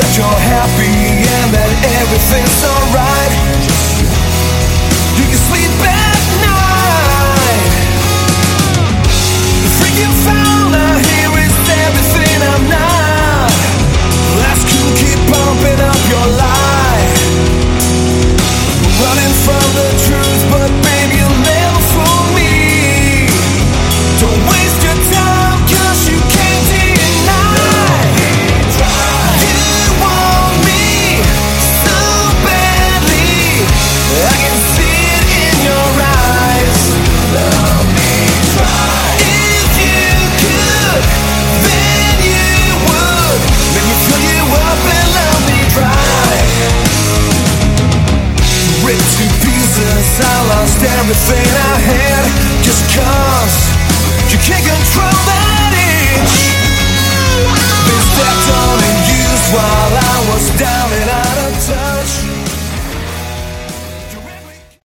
you're happy and that everything's alright. You can sleep at night. The freak you found out here is everything I'm not. Let's keep pumping up your lie. Running from the truth, but babe, you'll never fool me. Don't waste your time, cause you can't deny. You want me so badly, I can see it in your eyes. Love me, try. If you could, then you would. Let me fill you up and love me dry. Ripped to pieces, I lost everything I had. Just cause you can't control that itch. Been stepped on and used while I was down and out.